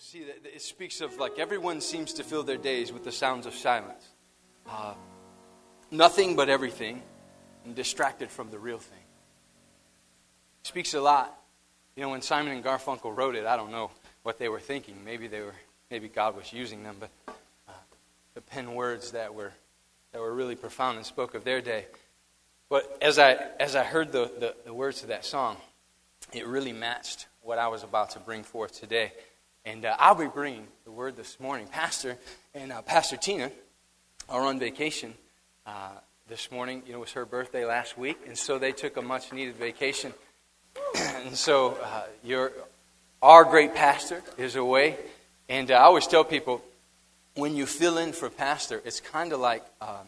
see that it speaks of like everyone seems to fill their days with the sounds of silence. Nothing but everything, and distracted from the real thing. It speaks a lot. You know, when Simon and Garfunkel wrote it, I don't know what they were thinking. Maybe God was using them, but the pen words that were really profound and spoke of their day. But as I heard the words to that song, it really matched what I was about to bring forth today. And I'll be bringing the word this morning. Pastor and Pastor Tina are on vacation this morning. You know, it was her birthday last week, and so they took a much-needed vacation. And so our great pastor is away. And I always tell people, when you fill in for pastor, it's kind of like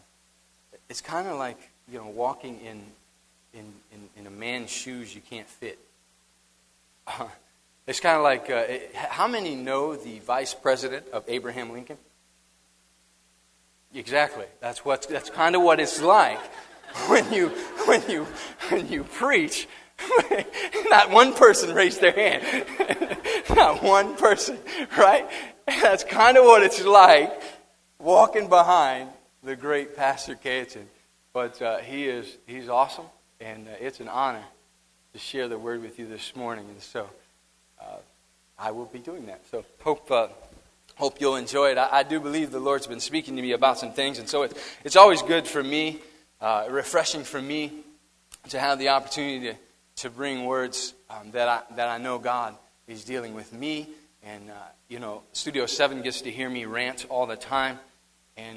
you know, walking in a man's shoes you can't fit. It's kind of like, how many know the vice president of Abraham Lincoln? Exactly. That's kind of what it's like when you preach. Not one person raised their hand. Not one person, right? That's kind of what it's like walking behind the great Pastor Kayetan. But he's awesome, and it's an honor to share the word with you this morning. And so I will be doing that. So hope you'll enjoy it. I do believe the Lord's been speaking to me about some things, and so it's always good for me, refreshing for me, to have the opportunity to bring words that I know God is dealing with me. And you know, Studio 7 gets to hear me rant all the time, and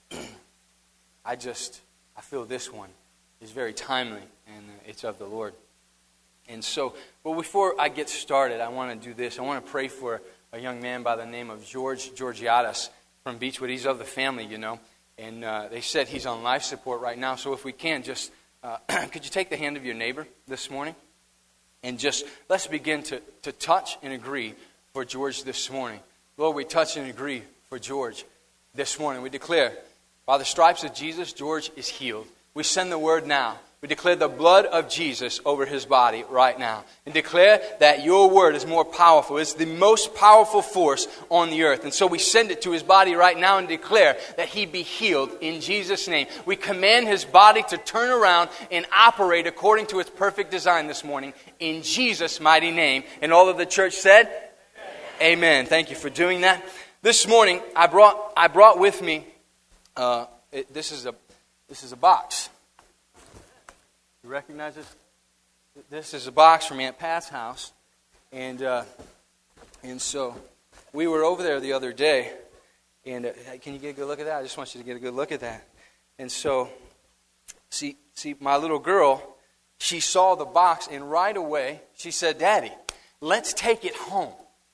I feel this one is very timely, and it's of the Lord. And so, well, before I get started, I want to do this. I want to pray for a young man by the name of George Georgiadis from Beechwood. He's of the family, you know, and they said he's on life support right now. So if we can, just could you take the hand of your neighbor this morning? And just let's begin to touch and agree for George this morning. Lord, we touch and agree for George this morning. We declare, by the stripes of Jesus, George is healed. We send the word now. We declare the blood of Jesus over his body right now. And declare that your word is more powerful. It's the most powerful force on the earth. And so we send it to his body right now and declare that he be healed in Jesus' name. We command his body to turn around and operate according to its perfect design this morning in Jesus' mighty name. And all of the church said, Amen. Thank you for doing that. This morning I brought with me this is a box. You recognize this? This is a box from Aunt Pat's house, and so we were over there the other day, and can you get a good look at that? I just want you to get a good look at that. And so, see, my little girl, she saw the box, and right away she said, "Daddy, let's take it home."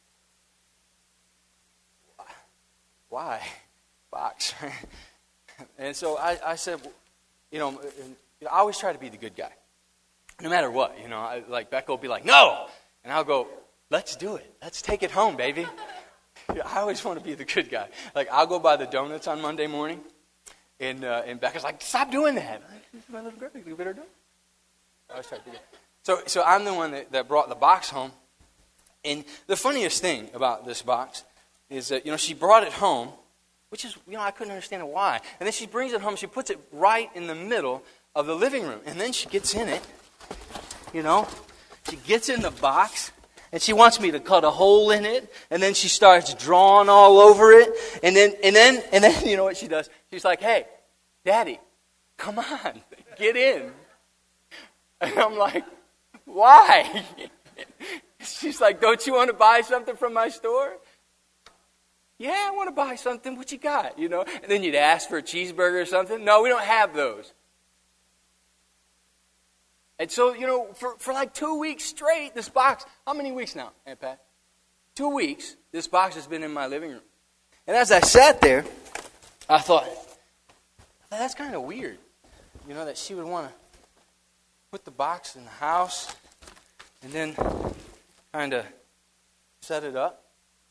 Why? Box. And so I said, you know, I always try to be the good guy. No matter what, you know, like Becca will be like, "No!" And I'll go, "Let's do it. Let's take it home, baby." I always want to be the good guy. Like, I'll go buy the donuts on Monday morning, and Becca's like, "Stop doing that." This is my little girl. You better do it. I always try to do that. So I'm the one that brought the box home. And the funniest thing about this box is that, you know, she brought it home, which is, you know, I couldn't understand why. And then she brings it home, she puts it right in the middle of the living room. And then she gets in it, you know. She gets in the box, and she wants me to cut a hole in it. And then she starts drawing all over it. And then you know what she does? She's like, "Hey, Daddy, come on, get in." And I'm like, "Why?" She's like, "Don't you want to buy something from my store?" "Yeah, I want to buy something. What you got?" You know, and then you'd ask for a cheeseburger or something. "No, we don't have those." And so, you know, for like 2 weeks straight, this box, how many weeks now, Aunt Pat? 2 weeks, this box has been in my living room. And as I sat there, I thought, that's kind of weird, you know, that she would want to put the box in the house and then kind of set it up.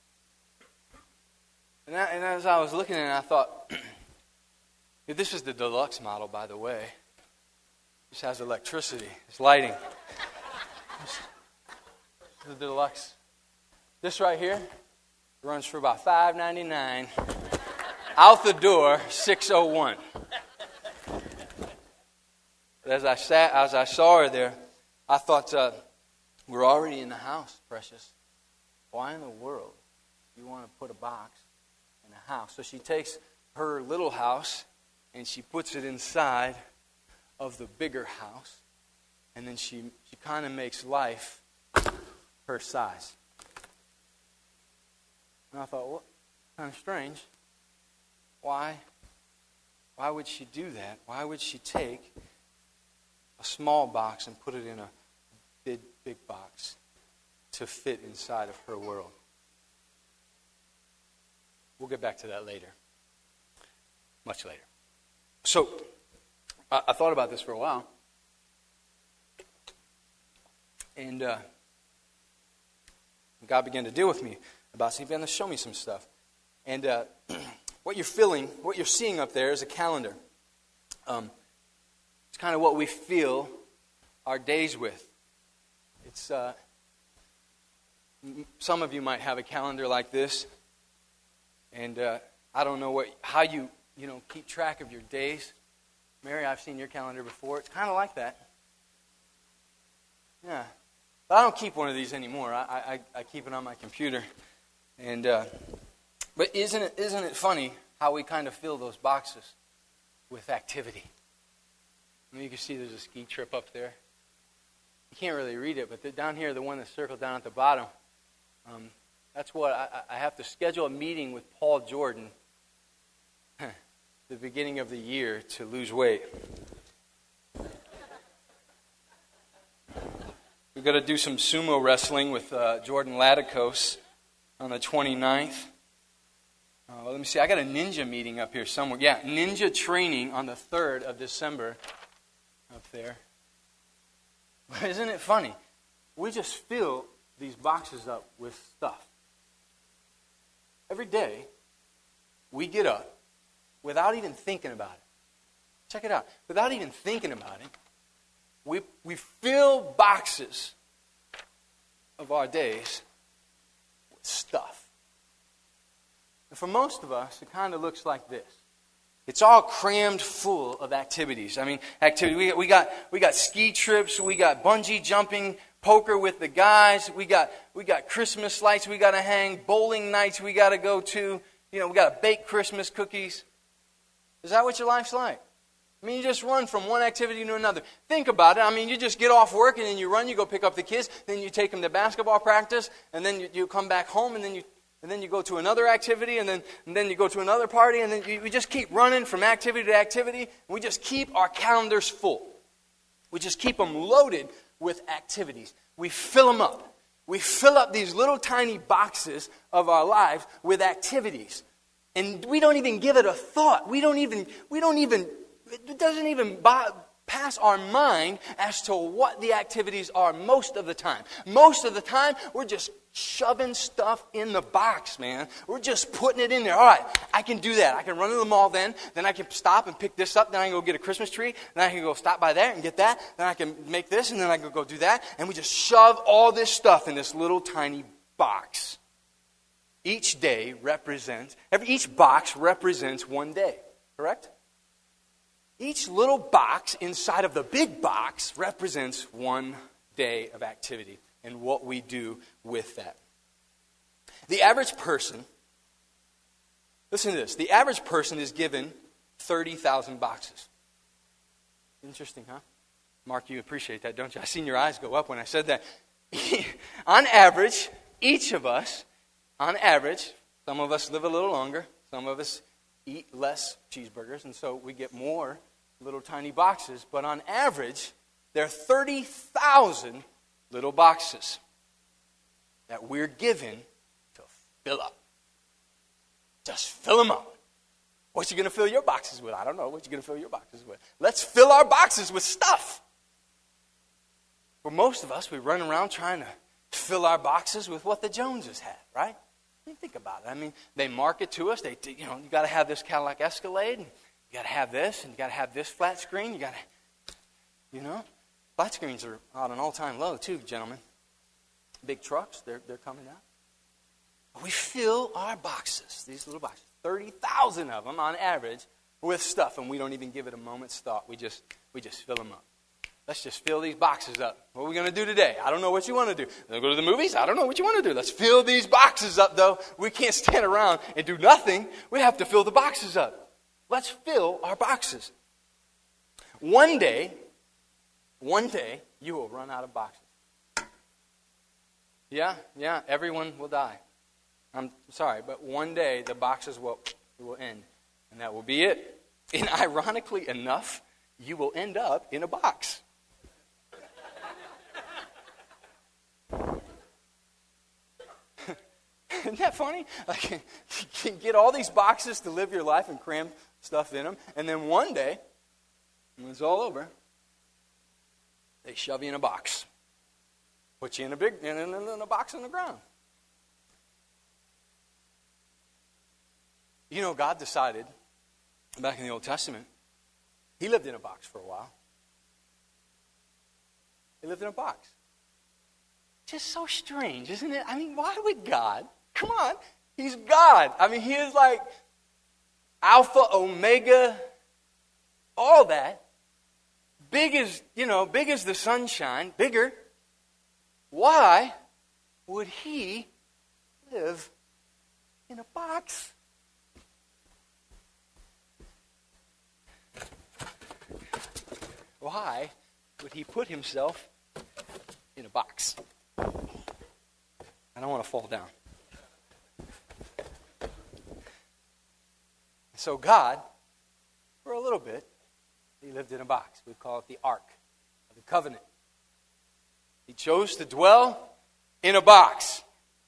And as I was looking at it, I thought, this is the deluxe model, by the way. This has electricity. It's lighting. This is the deluxe. This right here, It runs for about $5.99. Out the door, $6.01. But as I saw her there, I thought, we're already in the house, precious. Why in the world do you want to put a box in a house? So she takes her little house and she puts it inside of the bigger house. And then she kind of makes life her size. And I thought, well, kind of strange. Why would she do that? Why would she take a small box and put it in a big box to fit inside of her world? We'll get back to that later. Much later. So, I thought about this for a while. And God began to deal with me about, he began to show me some stuff. And what you're seeing up there is a calendar. It's kind of what we fill our days with. It's some of you might have a calendar like this, and I don't know how you keep track of your days. Mary, I've seen your calendar before. It's kind of like that. Yeah, but I don't keep one of these anymore. I keep it on my computer, and but isn't it funny how we kind of fill those boxes with activity? I mean, you can see there's a ski trip up there. You can't really read it, but down here, the one that's circled down at the bottom, that's what I have to schedule a meeting with Paul Jordan the beginning of the year to lose weight. We've got to do some sumo wrestling with Jordan Latikos on the 29th. Let me see, I got a ninja meeting up here somewhere. Yeah, ninja training on the 3rd of December up there. Isn't it funny? We just fill these boxes up with stuff. Every day, we get up without even thinking about it. Check it out. Without even thinking about it, we fill boxes of our days with stuff. And for most of us, it kind of looks like this. It's all crammed full of activities. I mean, activity. We got ski trips. We got bungee jumping, poker with the guys. We got Christmas lights. We got to hang, bowling nights. We got to go to. We got to bake Christmas cookies. Is that what your life's like? I mean, you just run from one activity to another. Think about it. I mean, you just get off work and then you run. You go pick up the kids. Then you take them to basketball practice, and then you come back home, and then you go to another activity, and then you go to another party, and then we just keep running from activity to activity. And we just keep our calendars full. We just keep them loaded with activities. We fill them up. We fill up these little tiny boxes of our lives with activities. And we don't even give it a thought. It doesn't even pass our mind as to what the activities are most of the time. Most of the time, we're just shoving stuff in the box, man. We're just putting it in there. All right, I can do that. I can run to the mall then I can stop and pick this up. Then I can go get a Christmas tree. Then I can go stop by there and get that. Then I can make this, and then I can go do that. And we just shove all this stuff in this little tiny box. Each box represents one day, correct? Each little box inside of the big box represents one day of activity and what we do with that. The average person, listen to this, the average person is given 30,000 boxes. Interesting, huh? Mark, you appreciate that, don't you? I seen your eyes go up when I said that. On average, each of us, some of us live a little longer, some of us eat less cheeseburgers, and so we get more little tiny boxes. But on average, there are 30,000 little boxes that we're given to fill up. Just fill them up. What you going to fill your boxes with? I don't know what you're going to fill your boxes with. Let's fill our boxes with stuff. For most of us, we run around trying to fill our boxes with what the Joneses have, right? I mean, think about it. I mean, they market to us. You got to have this Cadillac Escalade, and you got to have this, and you got to have this flat screen. You got to, flat screens are on an all-time low too, gentlemen. Big trucks, they're coming out. We fill our boxes, these little boxes, 30,000 of them on average, with stuff, and we don't even give it a moment's thought. We just fill them up. Let's just fill these boxes up. What are we going to do today? I don't know what you want to do. Go to the movies? I don't know what you want to do. Let's fill these boxes up, though. We can't stand around and do nothing. We have to fill the boxes up. Let's fill our boxes. One day, you will run out of boxes. Yeah, everyone will die. I'm sorry, but one day the boxes will end, and that will be it. And ironically enough, you will end up in a box. Isn't that funny? Like, you can get all these boxes to live your life and cram stuff in them, and then one day, when it's all over, they shove you in a box. Put you in a box on the ground. You know, God decided, back in the Old Testament, He lived in a box for a while. He lived in a box. Just so strange, isn't it? I mean, why would God? Come on, He's God. I mean, He is like Alpha, Omega, all that. Big as the sunshine, bigger. Why would He live in a box? Why would He put Himself in a box? I don't want to fall down. So God, for a little bit, He lived in a box. We call it the Ark of the Covenant. He chose to dwell in a box.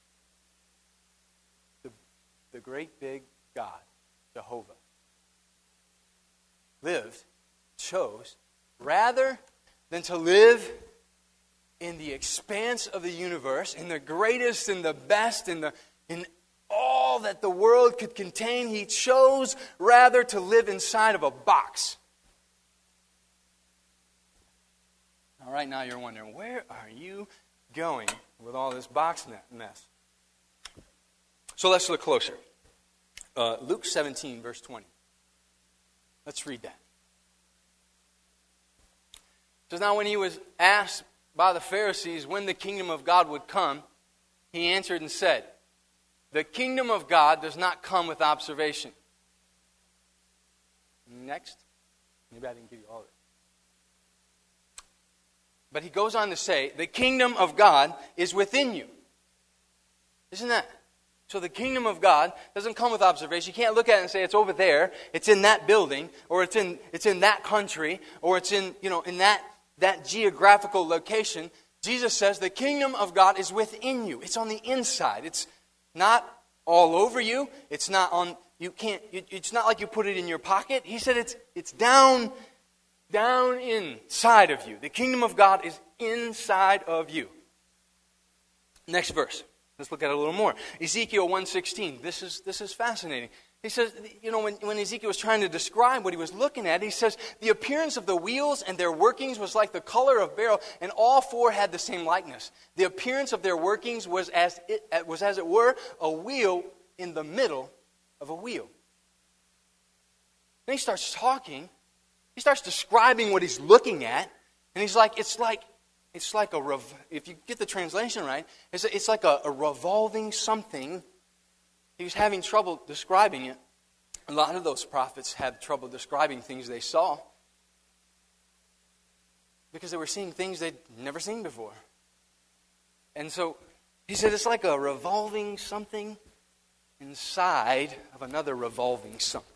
The great big God, Jehovah, chose, rather than to live in the expanse of the universe, in the greatest and the best, in all that the world could contain, He chose rather to live inside of a box. All right, now you're wondering, where are you going with all this box mess? So let's look closer. Luke 17, verse 20. Let's read that. It says, now when He was asked by the Pharisees when the kingdom of God would come, He answered and said, the kingdom of God does not come with observation. Next. Maybe I didn't give you all of it. But He goes on to say, the kingdom of God is within you. Isn't that? So the kingdom of God doesn't come with observation. You can't look at it and say it's over there, it's in that building, or it's in that country, or it's in that geographical location. Jesus says the kingdom of God is within you. It's on the inside. It's not all over you. It's not on it's not like you put it in your pocket. He said it's down inside of you. The kingdom of God is inside of you. Next verse. Let's look at it a little more. Ezekiel 1:16. This is fascinating. He says, when Ezekiel was trying to describe what he was looking at, he says, the appearance of the wheels and their workings was like the color of beryl, and all four had the same likeness. The appearance of their workings was as it were a wheel in the middle of a wheel. Then he starts talking. He starts describing what he's looking at, and he's like, if you get the translation right, it's like a revolving something. He was having trouble describing it. A lot of those prophets had trouble describing things they saw because they were seeing things they'd never seen before. And so he said it's like a revolving something inside of another revolving something.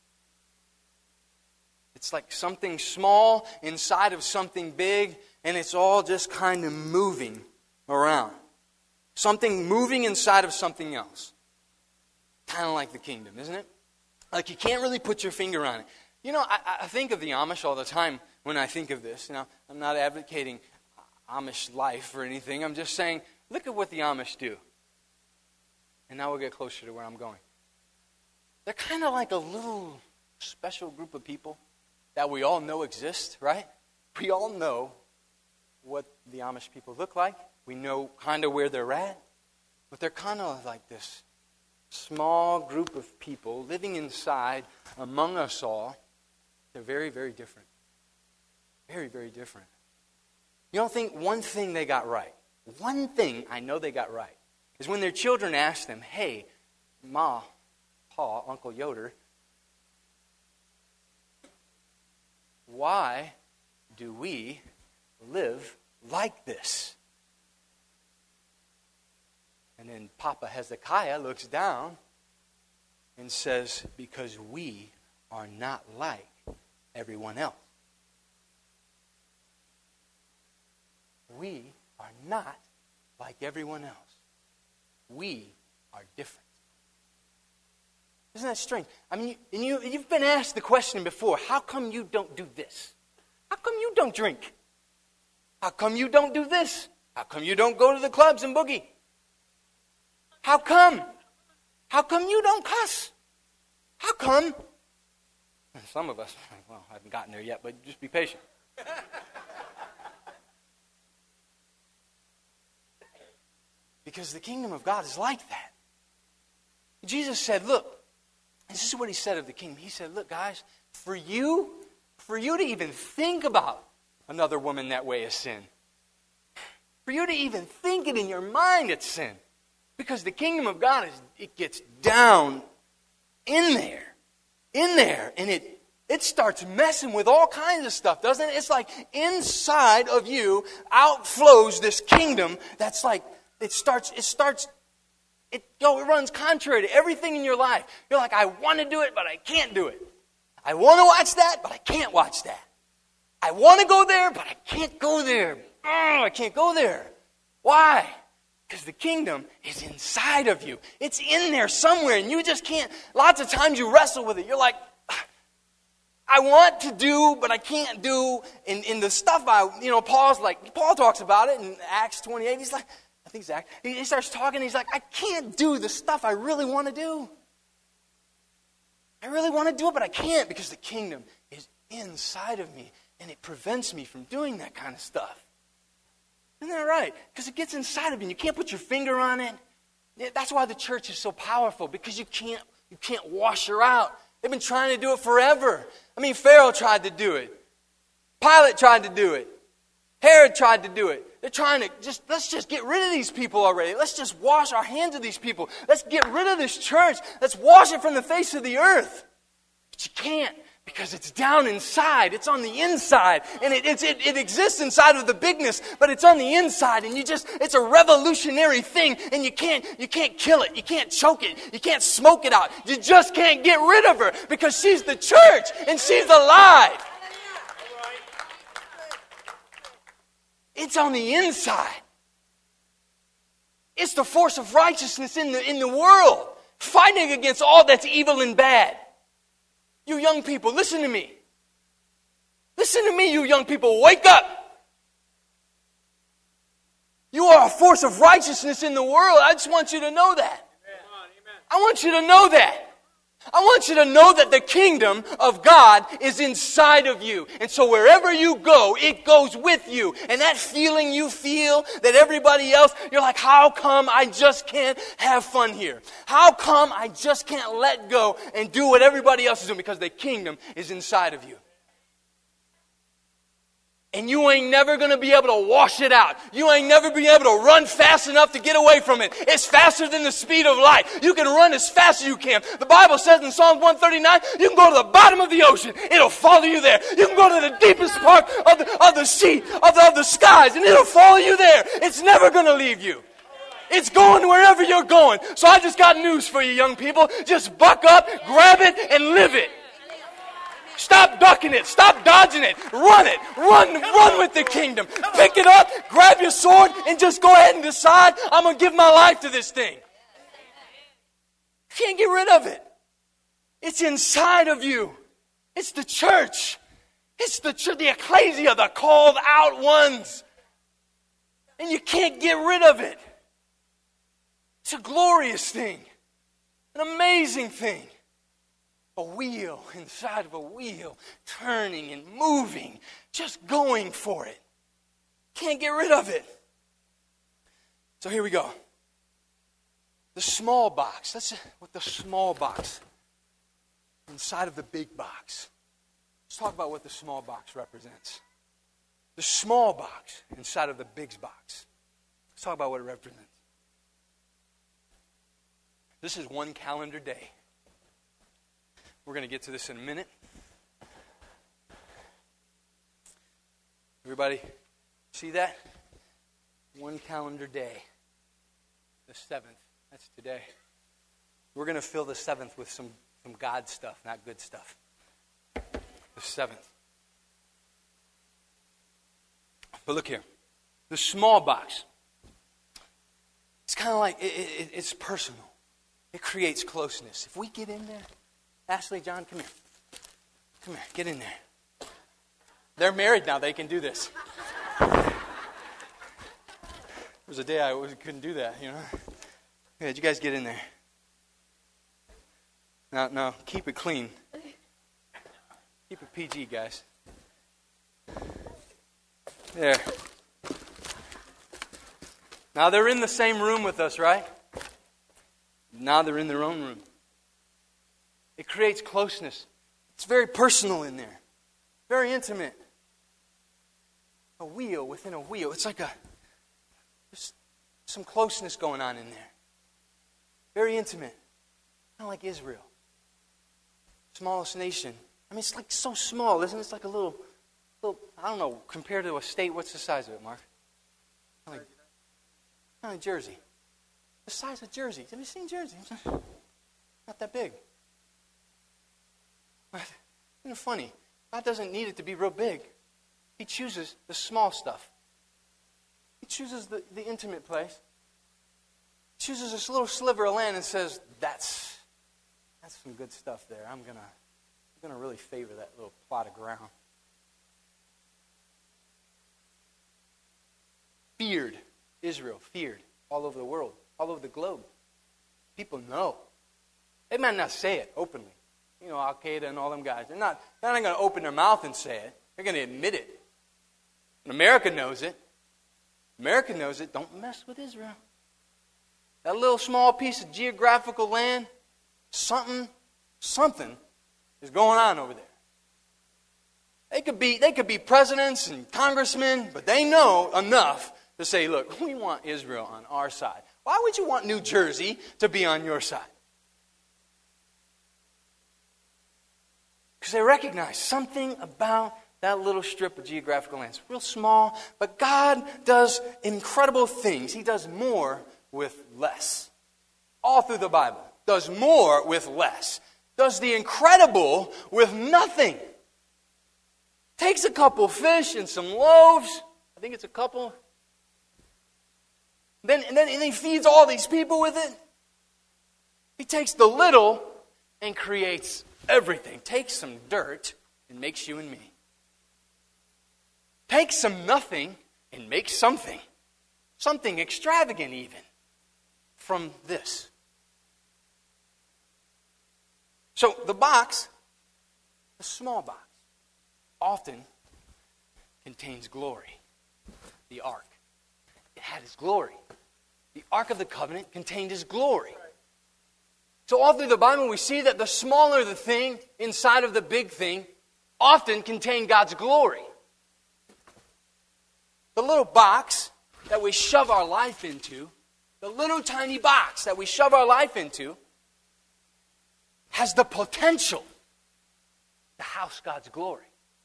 It's like something small inside of something big, and it's all just kind of moving around. Something moving inside of something else. Kind of like the kingdom, isn't it? Like you can't really put your finger on it. I think of the Amish all the time when I think of this. I'm not advocating Amish life or anything. I'm just saying, look at what the Amish do. And now we'll get closer to where I'm going. They're kind of like a little special group of people that we all know exist, right? We all know what the Amish people look like. We know kind of where they're at. But they're kind of like this small group of people living inside among us all. They're very, very different. Very, very different. You don't think one thing they got right, one thing I know they got right, is when their children ask them, hey, Ma, Pa, Uncle Yoder, why do we live like this? And then Papa Hezekiah looks down and says, because we are not like everyone else. We are not like everyone else. We are different. Isn't that strange? I mean, you've been asked the question before, how come you don't do this? How come you don't drink? How come you don't do this? How come you don't go to the clubs and boogie? How come? How come you don't cuss? How come? And some of us, well, I haven't gotten there yet, but just be patient. Because the kingdom of God is like that. Jesus said, look, this is what he said of the kingdom. He said, look, guys, for you to even think about another woman that way is sin. For you to even think it in your mind, it's sin. Because the kingdom of God, it gets down in there, and it starts messing with all kinds of stuff, doesn't it? It's like inside of you outflows this kingdom that's like, it runs contrary to everything in your life. You're like, I want to do it, but I can't do it. I want to watch that, but I can't watch that. I want to go there, but I can't go there. I can't go there. Why? Because the kingdom is inside of you. It's in there somewhere, and you just can't. Lots of times you wrestle with it. You're like, I want to do, but I can't do. In the stuff Paul talks about it in Acts 28. He's like, I think it's Acts. He starts talking, he's like, I can't do the stuff I really want to do. I really want to do it, but I can't because the kingdom is inside of me, and it prevents me from doing that kind of stuff. Isn't that right? Because it gets inside of you and you can't put your finger on it. That's why the church is so powerful, because you can't wash her out. They've been trying to do it forever. I mean, Pharaoh tried to do it. Pilate tried to do it. Herod tried to do it. They're trying to let's just get rid of these people already. Let's just wash our hands of these people. Let's get rid of this church. Let's wash it from the face of the earth. But you can't. Because it's down inside. It's on the inside. And it exists inside of the bigness, but it's on the inside. And it's a revolutionary thing. And you can't kill it. You can't choke it. You can't smoke it out. You just can't get rid of her because she's the church and she's alive. It's on the inside. It's the force of righteousness in the world, fighting against all that's evil and bad. You young people, listen to me. Listen to me, you young people. Wake up. You are a force of righteousness in the world. I just want you to know that. I want you to know that. I want you to know that the kingdom of God is inside of you. And so wherever you go, it goes with you. And that feeling you feel that everybody else, you're like, how come I just can't have fun here? How come I just can't let go and do what everybody else is doing? Because the kingdom is inside of you. And you ain't never going to be able to wash it out. You ain't never be able to run fast enough to get away from it. It's faster than the speed of light. You can run as fast as you can. The Bible says in Psalm 139, you can go to the bottom of the ocean. It'll follow you there. You can go to the deepest part of the sea, of the skies, and it'll follow you there. It's never going to leave you. It's going wherever you're going. So I just got news for you, young people. Just buck up, grab it, and live it. Stop ducking it. Stop dodging it. Run it. Run with the kingdom. Pick it up, grab your sword, and just go ahead and decide, I'm going to give my life to this thing. You can't get rid of it. It's inside of you. It's the church. It's the ecclesia, the called out ones. And you can't get rid of it. It's a glorious thing. An amazing thing. A wheel inside of a wheel, turning and moving, just going for it. Can't get rid of it. So here we go. The small box. That's what the small box inside of the big box. Let's talk about what the small box represents. The small box inside of the big box. Let's talk about what it represents. This is one calendar day. We're going to get to this in a minute. Everybody see that? One calendar day. The 7th. That's today. We're going to fill the 7th with some God stuff, not good stuff. The 7th. But look here. The small box. It's kind of like, it's personal. It creates closeness. If we get in there, Ashley, John, come here. Come here, get in there. They're married now, they can do this. There was a day I couldn't do that, you know. Yeah, did you guys get in there? No, keep it clean. Keep it PG, guys. There. Now they're in the same room with us, right? Now they're in their own room. It creates closeness. It's very personal in there. Very intimate. A wheel within a wheel. It's like there's some closeness going on in there. Very intimate. Kind of like Israel. Smallest nation. I mean, it's like so small, isn't it? It's like a little, I don't know, compared to a state, what's the size of it, Mark? Kind of like Jersey. The size of Jersey. Have you seen Jersey? Not that big. Isn't it funny? God doesn't need it to be real big. He chooses the small stuff. He chooses the intimate place. He chooses this little sliver of land and says, that's some good stuff there. I'm gonna really favor that little plot of ground. Feared. Israel, feared all over the world, all over the globe. People know. They might not say it openly. You know, Al-Qaeda and all them guys. They're not going to open their mouth and say it. They're going to admit it. And America knows it. America knows it. Don't mess with Israel. That little small piece of geographical land, something is going on over there. They could be presidents and congressmen, but they know enough to say, look, we want Israel on our side. Why would you want New Jersey to be on your side? Because they recognize something about that little strip of geographical land. It's real small, but God does incredible things. He does more with less. All through the Bible. Does more with less. Does the incredible with nothing. Takes a couple fish and some loaves. I think it's a couple. Then he feeds all these people with it. He takes the little and creates everything. Takes some dirt and makes you and me. Takes some nothing and makes something. Something extravagant even. From this. So the box, the small box, often contains glory. The ark. It had His glory. The Ark of the Covenant contained His glory. So all through the Bible we see that the smaller the thing inside of the big thing often contain God's glory. The little box that we shove our life into, the little tiny box that we shove our life into, has the potential to house God's glory.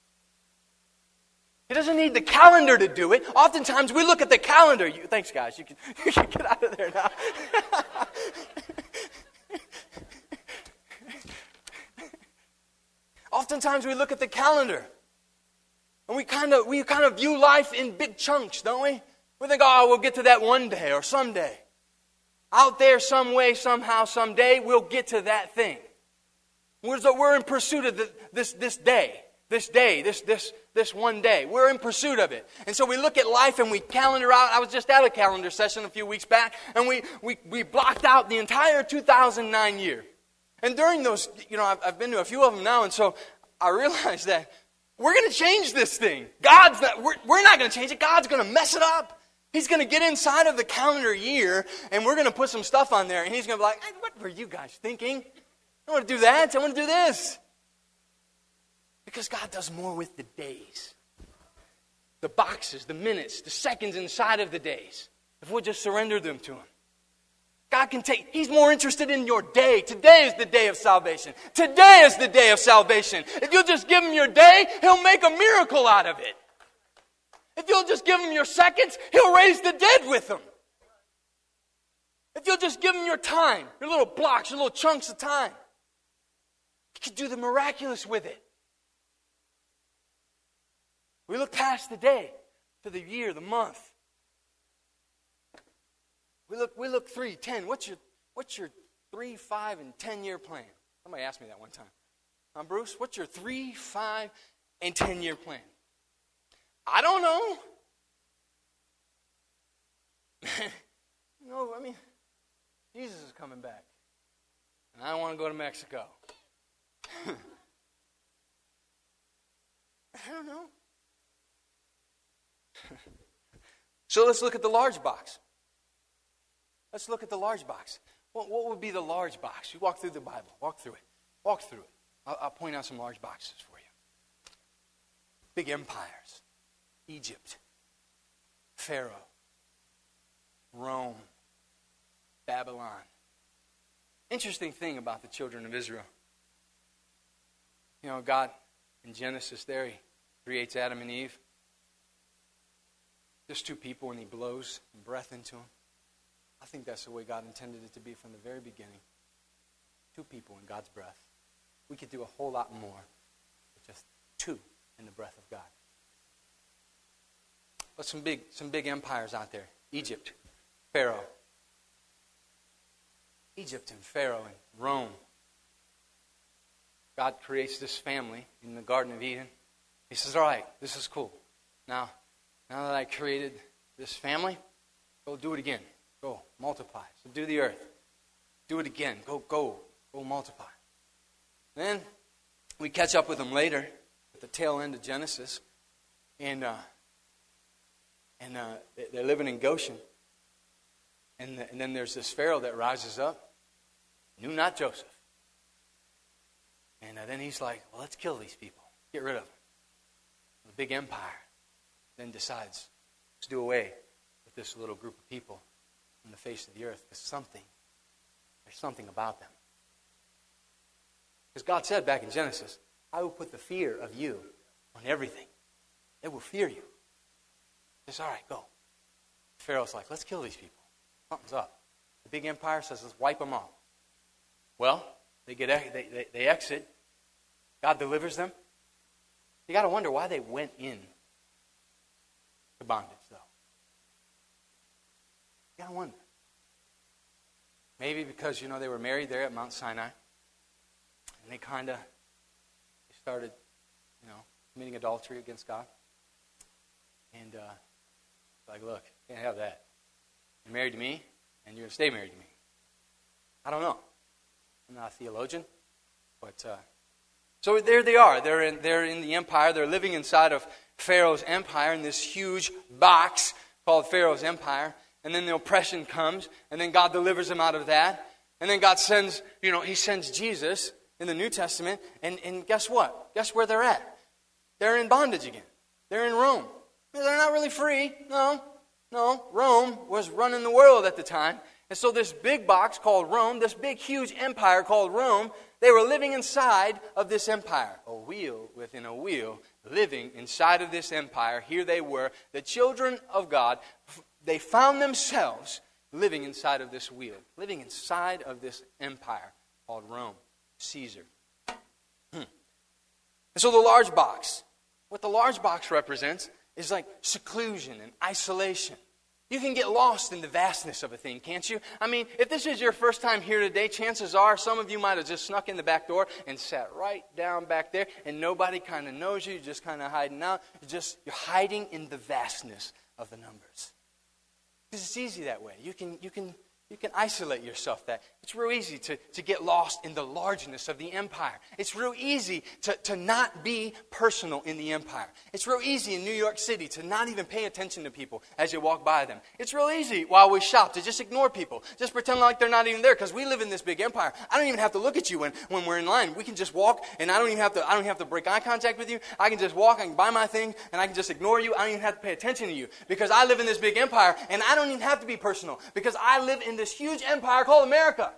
He doesn't need the calendar to do it. Oftentimes we look at the calendar. Thanks, guys. You can get out of there now. Oftentimes we look at the calendar, and we kind of view life in big chunks, don't we? We think, oh, we'll get to that one day or someday. Out there, some way, somehow, someday, we'll get to that thing. We're in pursuit of this day. This one day. We're in pursuit of it. And so we look at life and we calendar out. I was just at a calendar session a few weeks back, and we blocked out the entire 2009 year. And during those, I've been to a few of them now, and so I realized that we're going to change this thing. We're not going to change it. God's going to mess it up. He's going to get inside of the calendar year, and we're going to put some stuff on there, and he's going to be like, hey, what were you guys thinking? I don't want to do that. I want to do this. Because God does more with the days. The boxes, the minutes, the seconds inside of the days. If we'll just surrender them to Him. God can take, He's more interested in your day. Today is the day of salvation. Today is the day of salvation. If you'll just give Him your day, He'll make a miracle out of it. If you'll just give Him your seconds, He'll raise the dead with them. If you'll just give Him your time, your little blocks, your little chunks of time, He can do the miraculous with it. We look past the day to the year, the month. We look 3, 10. What's your 3, 5, and 10-year plan? Somebody asked me that one time. Bruce, what's your 3, 5, and 10-year plan? I don't know. No, I mean, Jesus is coming back. And I don't want to go to Mexico. I don't know. So let's look at the large box. Let's look at the large box. What would be the large box? You walk through the Bible. Walk through it. Walk through it. I'll point out some large boxes for you. Big empires. Egypt. Pharaoh. Rome. Babylon. Interesting thing about the children of Israel. You know, God, in Genesis there, He creates Adam and Eve. Just 2 people, and He blows breath into them. I think that's the way God intended it to be from the very beginning. 2 people in God's breath. We could do a whole lot more with just 2 in the breath of God. But some big empires out there. Egypt, Pharaoh. Egypt and Pharaoh and Rome. God creates this family in the Garden of Eden. He says, all right, this is cool. Now that I created this family, go do it again. Go, multiply. Subdue the earth. Do it again. Go multiply. Then we catch up with them later at the tail end of Genesis. And they're living in Goshen. And then there's this Pharaoh that rises up. Knew not Joseph. And then he's like, well, let's kill these people. Get rid of them. The big empire then decides, let's do away with this little group of people on the face of the earth. There's something about them. Because God said back in Genesis, I will put the fear of you on everything. They will fear you. He says, all right, go. Pharaoh's like, let's kill these people. Something's up. The big empire says, let's wipe them all. Well, they exit. God delivers them. You got to wonder why they went in to bondage, though. You got to wonder. Maybe because, they were married there at Mount Sinai. And they started, committing adultery against God. And like, look, you can't have that. You're married to me, and you're going to stay married to me. I don't know. I'm not a theologian. But, so there they are. They're in the empire. They're living inside of Pharaoh's empire in this huge box called Pharaoh's empire. And then the oppression comes, and then God delivers them out of that. And then God sends, He sends Jesus in the New Testament. And guess what? Guess where they're at? They're in bondage again. They're in Rome. They're not really free. No. Rome was running the world at the time. And so this big box called Rome, this big huge empire called Rome, they were living inside of this empire. A wheel within a wheel, living inside of this empire. Here they were, the children of God. They found themselves living inside of this wheel, living inside of this empire called Rome, Caesar. And so the large box, what the large box represents is like seclusion and isolation. You can get lost in the vastness of a thing, can't you? I mean, if this is your first time here today, chances are some of you might have just snuck in the back door and sat right down back there, and nobody kind of knows you. You're just kind of hiding out. You're hiding in the vastness of the numbers. Because it's easy that way. You can You can isolate yourself that. It's real easy to get lost in the largeness of the empire. It's real easy to not be personal in the empire. It's real easy in New York City to not even pay attention to people as you walk by them. It's real easy while we shop to just ignore people. Just pretend like they're not even there because we live in this big empire. I don't even have to look at you when we're in line. We can just walk and I don't even have to break eye contact with you. I can just walk, I can buy my thing, and I can just ignore you. I don't even have to pay attention to you because I live in this big empire and I don't even have to be personal because I live in this huge empire called America.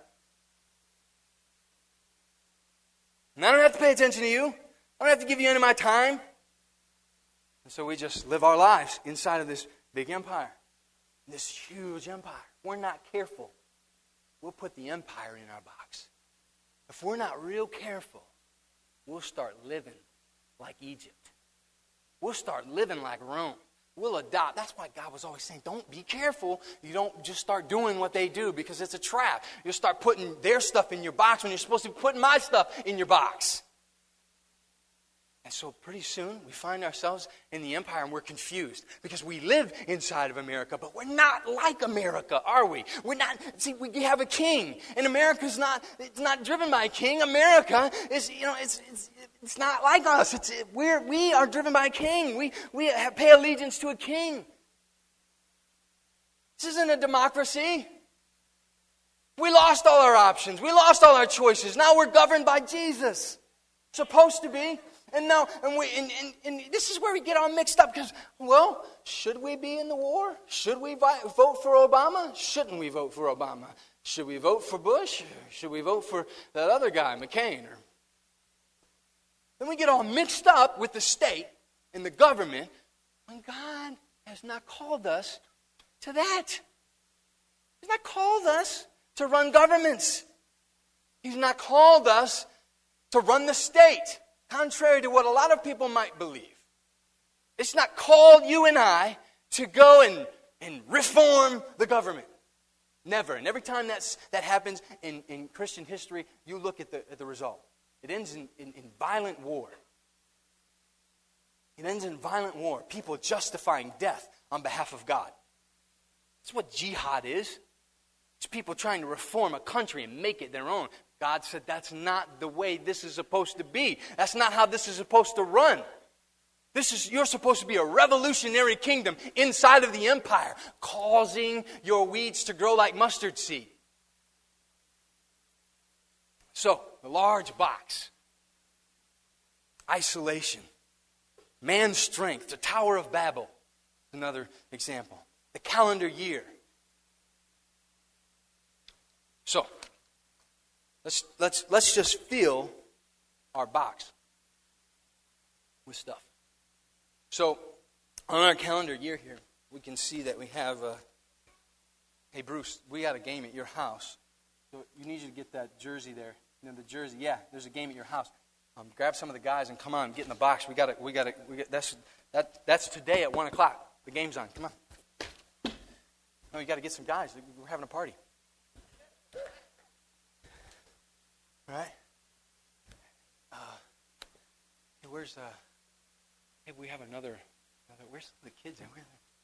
And I don't have to pay attention to you. I don't have to give you any of my time. And so we just live our lives inside of this big empire. This huge empire. We're not careful. We'll put the empire in our box. If we're not real careful, we'll start living like Egypt. We'll start living like Rome. We'll adopt. That's why God was always saying, don't be careful. You don't just start doing what they do because it's a trap. You'll start putting their stuff in your box when you're supposed to be putting my stuff in your box. And so pretty soon we find ourselves in the empire and we're confused because we live inside of America, but we're not like America, are we? We're not. See, we have a king, and America's not. It's not driven by a king. America is, it's not like us. We are driven by a king. We pay allegiance to a king. This isn't a democracy. We lost all our options. We lost all our choices. Now we're governed by Jesus. Supposed to be. And now, and this is where we get all mixed up because, well, should we be in the war? Should we vote for Obama? Shouldn't we vote for Obama? Should we vote for Bush? Should we vote for that other guy, McCain? Then we get all mixed up with the state and the government when God has not called us to that. He's not called us to run governments. He's not called us to run the state. Contrary to what a lot of people might believe. It's not called you and I to go and reform the government. Never. And every time that happens in Christian history, you look at the result. It ends in violent war. It ends in violent war. People justifying death on behalf of God. That's what jihad is. It's people trying to reform a country and make it their own. God said that's not the way this is supposed to be. That's not how this is supposed to run. You're supposed to be a revolutionary kingdom inside of the empire, causing your weeds to grow like mustard seed. So, the large box, isolation, man's strength, the Tower of Babel, another example. The calendar year. So, let's just fill our box with stuff. So, on our calendar year here, we can see that we have hey Bruce, we got a game at your house. So you need you to get that jersey there. The jersey. Yeah, there's a game at your house. Grab some of the guys and come on, get in the box. That's today at 1:00. The game's on. Come on. No, you got to get some guys. We're having a party. All right. Hey, we have another. Where's the kids? Where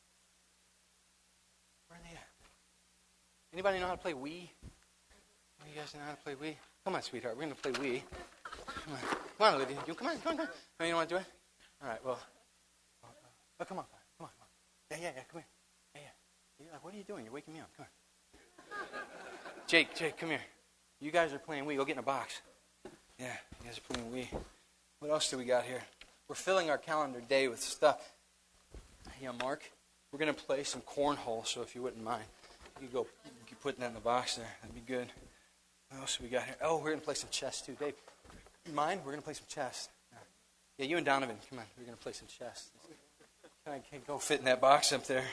are they at? Anybody know how to play Wii? You guys know how to play Wii? Come on, sweetheart. We're going to play Wii. Come on, Olivia. Come on. Oh, you don't want to do it? All right, well. Oh, come on. Yeah, come here. Yeah. What are you doing? You're waking me up. Come on. Jake, come here. You guys are playing Wii. Go get in a box. Yeah, you guys are playing Wii. What else do we got here? We're filling our calendar day with stuff. Yeah, Mark, we're going to play some cornhole, so if you wouldn't mind, you could put that in the box there. That'd be good. What else do we got here? Oh, we're going to play some chess, too. Dave, you mind? We're going to play some chess. Yeah, you and Donovan, come on. We're going to play some chess. Can't go fit in that box up there.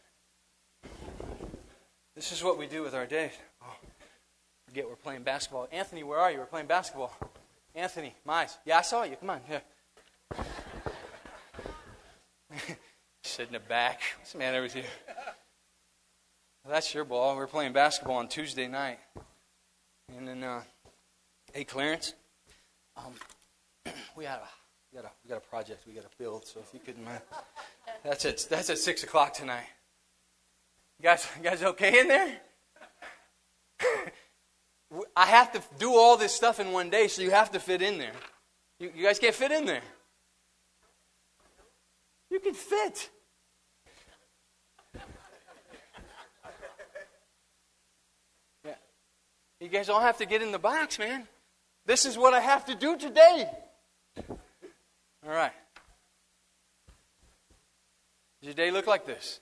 This is what we do with our day. Oh, forget we're playing basketball. Anthony, where are you? We're playing basketball. Anthony, Mize. Yeah, I saw you. Come on. Yeah. Sit in the back. What's the matter with you? Well, that's your ball. We're playing basketball on Tuesday night. And then, hey, Clarence, we got a project we got to build. So if you couldn't mind, that's at 6:00 tonight. You guys okay in there? I have to do all this stuff in one day, so you have to fit in there. You guys can't fit in there. You can fit. Yeah. You guys all have to get in the box, man. This is what I have to do today. All right. Does your day look like this?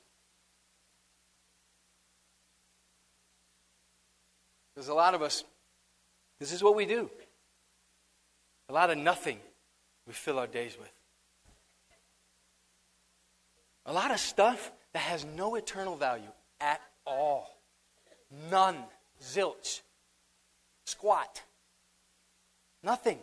There's a lot of us, this is what we do. A lot of nothing we fill our days with. A lot of stuff that has no eternal value at all. None. Zilch. Squat. Nothing.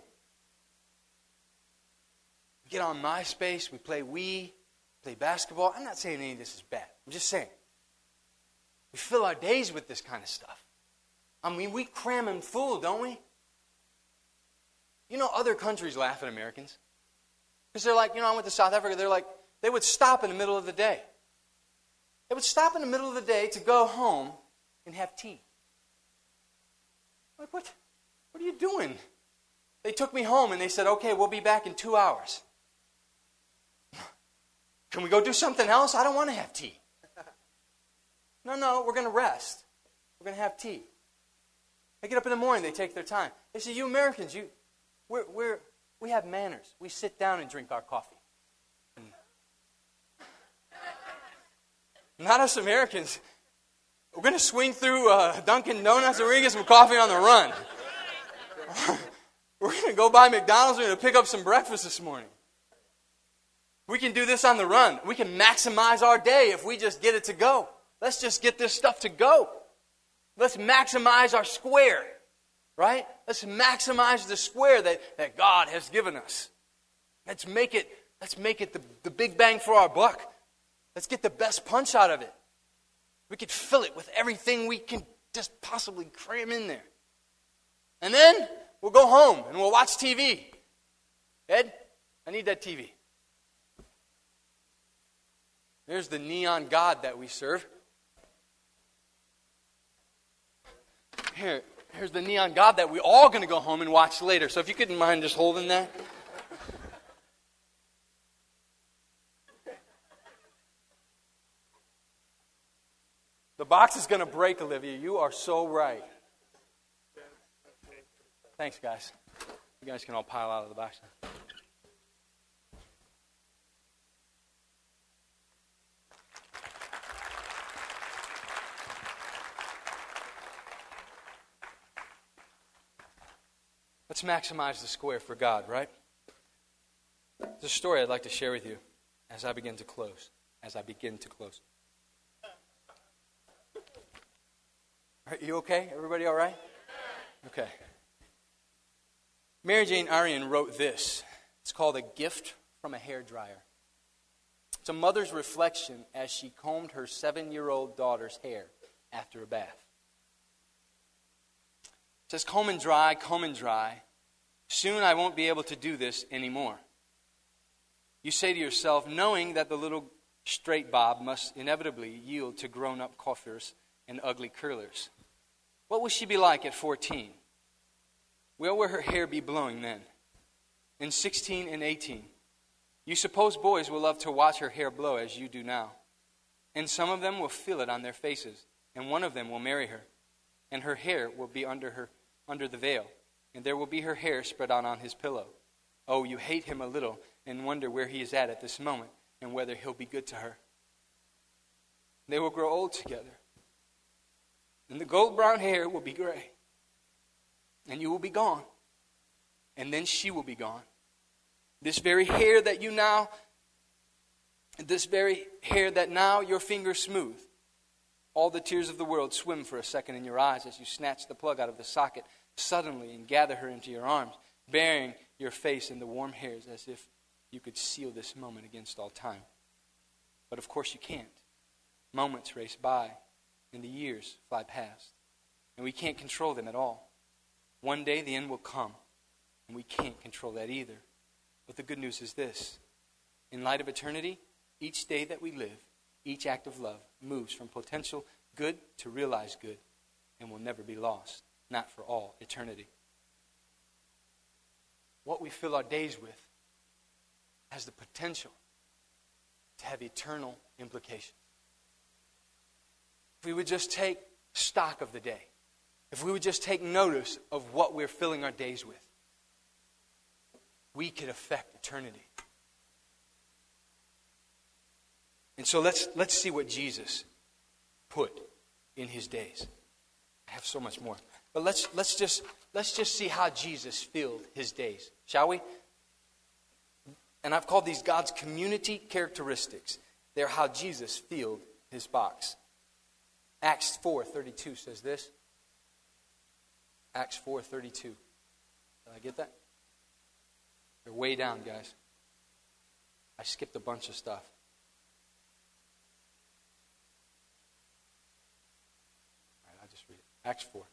We get on MySpace, we play Wii, play basketball. I'm not saying any of this is bad. I'm just saying. We fill our days with this kind of stuff. I mean, we cram them full, don't we? You know, other countries laugh at Americans. Because they're like, I went to South Africa, they're like, they would stop in the middle of the day. They would stop in the middle of the day to go home and have tea. Like, what are you doing? They took me home and they said, okay, we'll be back in 2 hours. Can we go do something else? I don't want to have tea. No, we're going to rest. We're going to have tea. They get up in the morning, they take their time. They say, you Americans, we have manners. We sit down and drink our coffee. Not us Americans. We're going to swing through Dunkin' Donuts and we're going to get some coffee on the run. We're going to go by McDonald's and we're going to pick up some breakfast this morning. We can do this on the run. We can maximize our day if we just get it to go. Let's just get this stuff to go. Let's maximize our square, right? Let's maximize the square that God has given us. Let's make it the big bang for our buck. Let's get the best punch out of it. We could fill it with everything we can just possibly cram in there. And then we'll go home and we'll watch TV. Ed, I need that TV. There's the neon God that we serve. Here's the neon God that we're all going to go home and watch later. So if you couldn't mind just holding that. The box is going to break, Olivia. You are so right. Thanks, guys. You guys can all pile out of the box now. Let's maximize the square for God, right? There's a story I'd like to share with you as I begin to close. Are you okay? Everybody all right? Okay. Mary Jane Arian wrote this. It's called A Gift from a Hairdryer. It's a mother's reflection as she combed her 7-year-old daughter's hair after a bath. It says, comb and dry. Soon I won't be able to do this anymore. You say to yourself, knowing that the little straight bob must inevitably yield to grown-up coiffures and ugly curlers. What will she be like at 14? Where will her hair be blowing then? In 16 and 18. You suppose boys will love to watch her hair blow as you do now. And some of them will feel it on their faces, and one of them will marry her. And her hair will be under the veil, and there will be her hair spread out on his pillow. Oh, you hate him a little and wonder where he is at this moment and whether he'll be good to her. They will grow old together, and the gold brown hair will be gray, and you will be gone, and then she will be gone. This very hair that now your fingers smooth. All the tears of the world swim for a second in your eyes as you snatch the plug out of the socket suddenly and gather her into your arms, burying your face in the warm hairs as if you could seal this moment against all time. But of course you can't. Moments race by, and the years fly past, and we can't control them at all. One day the end will come, and we can't control that either. But the good news is this. In light of eternity, each day that we live, each act of love moves from potential good to realized good and will never be lost. not for all eternity. What we fill our days with has the potential to have eternal implications. If we would just take stock of the day, if we would just take notice of what we're filling our days with, we could affect eternity. And so let's see what Jesus put in his days. I have so much more. But let's just see how Jesus filled his days, shall we? And I've called these God's community characteristics. They're how Jesus filled his box. Acts 4:32 says this. Acts 4:32. Did I get that? They're way down, guys. I skipped a bunch of stuff. All right, I'll just read it. Acts 4.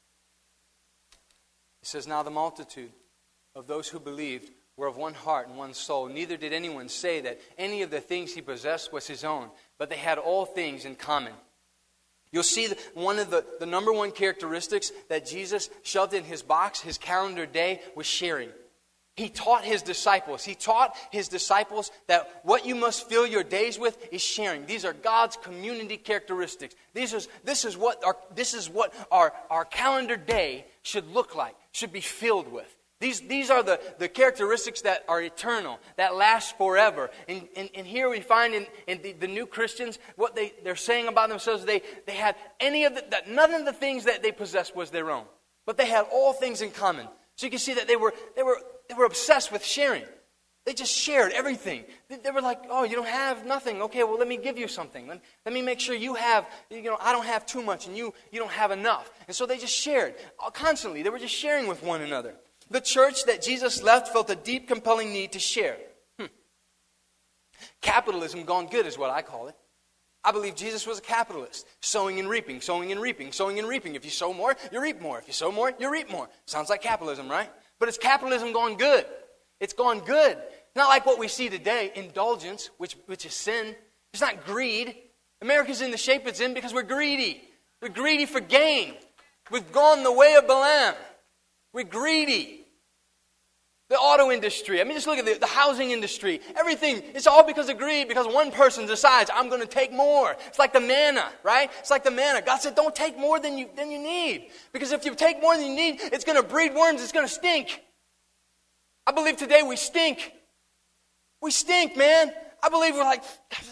It says, "Now the multitude of those who believed were of one heart and one soul. Neither did anyone say that any of the things he possessed was his own, but they had all things in common." You'll see that one of the number one characteristics that Jesus shoved in his box, his calendar day, was sharing. He taught his disciples. That what you must fill your days with is sharing. These are God's community characteristics. This is what our calendar day should look like, should be filled with. These are the characteristics that are eternal, that last forever. And here we find in the new Christians, what they're saying about themselves, they had none of the things that they possessed was their own. But they had all things in common. So you can see that they were obsessed with sharing. They just shared everything. They were like, "Oh, you don't have nothing. Okay, well, let me give you something. Let me make sure you have, I don't have too much and you don't have enough." And so they just shared constantly. They were just sharing with one another. The church that Jesus left felt a deep, compelling need to share. Capitalism gone good is what I call it. I believe Jesus was a capitalist. Sowing and reaping, sowing and reaping, sowing and reaping. If you sow more, you reap more. If you sow more, you reap more. Sounds like capitalism, right? But it's capitalism gone good. It's gone good. It's not like what we see today, indulgence, which is sin. It's not greed. America's in the shape it's in because we're greedy. We're greedy for gain. We've gone the way of Balaam. We're greedy. The auto industry. I mean, just look at the housing industry. Everything. It's all because of greed. Because one person decides, I'm going to take more. It's like the manna, right? It's like the manna. God said, don't take more than you need. Because if you take more than you need, it's going to breed worms. It's going to stink. I believe today we stink. We stink, man. I believe we're like,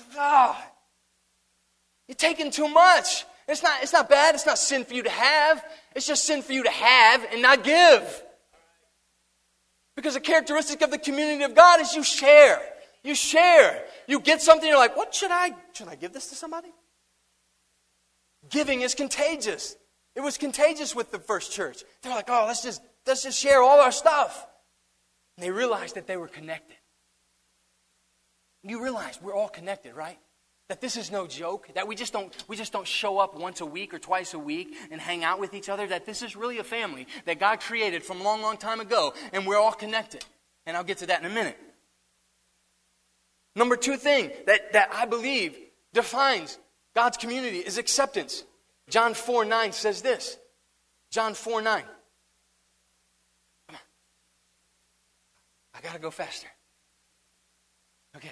you're taking too much. It's not bad. It's not sin for you to have. It's just sin for you to have and not give. Because a characteristic of the community of God is you share. You share. You get something, you're like, should I give this to somebody? Giving is contagious. It was contagious with the first church. They're like, let's just share all our stuff. And they realized that they were connected. You realize we're all connected, right? That this is no joke. That we just don't show up once a week or twice a week and hang out with each other. That this is really a family that God created from a long, long time ago. And we're all connected. And I'll get to that in a minute. Number 2 thing that I believe defines God's community is acceptance. John 4:9 says this. John 4:9. Come on. I got to go faster. Okay.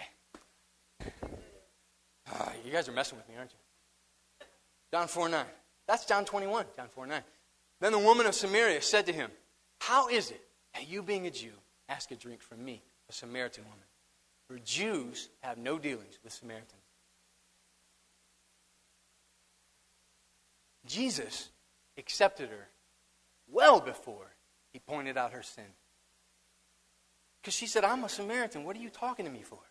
You guys are messing with me, aren't you? John 4:9. That's John 21. John 4:9. Then the woman of Samaria said to him, "How is it that you, being a Jew, ask a drink from me, a Samaritan woman? For Jews have no dealings with Samaritans." Jesus accepted her well before he pointed out her sin. Because she said, "I'm a Samaritan. What are you talking to me for?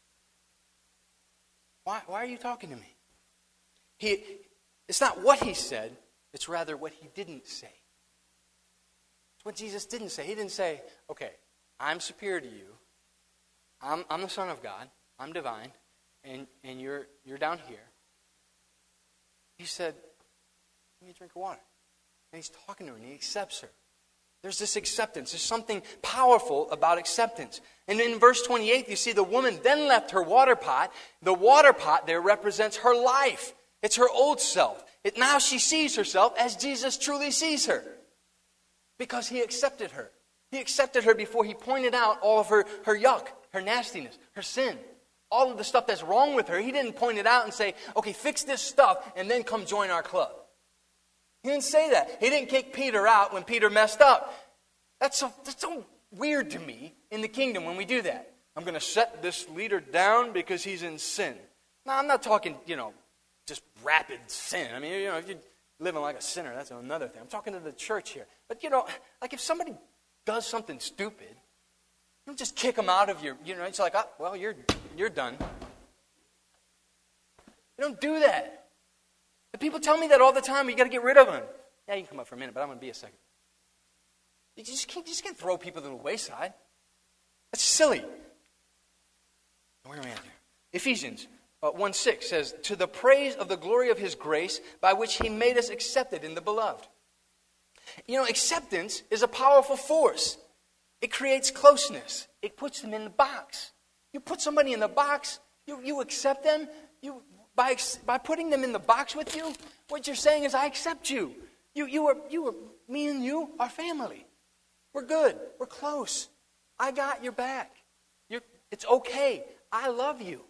Why are you talking to me?" It's not what he said, it's rather what he didn't say. It's what Jesus didn't say. He didn't say, "Okay, I'm superior to you. I'm the Son of God. I'm divine. And you're down here." He said, "Give me a drink of water." And he's talking to her and he accepts her. There's this acceptance. There's something powerful about acceptance. And in verse 28, you see the woman then left her water pot. The water pot there represents her life. It's her old self. Now she sees herself as Jesus truly sees her. Because he accepted her. He accepted her before he pointed out all of her yuck, her nastiness, her sin. All of the stuff that's wrong with her. He didn't point it out and say, okay, fix this stuff and then come join our club. He didn't say that. He didn't kick Peter out when Peter messed up. That's so weird to me in the kingdom when we do that. I'm going to set this leader down because he's in sin. Now, I'm not talking, just rapid sin. I mean, if you're living like a sinner, that's another thing. I'm talking to the church here. But, like if somebody does something stupid, you don't just kick them out of your, it's like, oh, well, you're done. You don't do that. And people tell me that all the time. You got to get rid of them. Yeah, you can come up for a minute, but I'm going to be a second. You just can't throw people to the wayside. That's silly. Where am I at here? Ephesians 1:6 says, to the praise of the glory of his grace, by which he made us accepted in the beloved. Acceptance is a powerful force. It creates closeness. It puts them in the box. You put somebody in the box, you accept them. By putting them in the box with you, what you're saying is, I accept you. Me and you are family. We're good. We're close. I got your back. It's okay. I love you.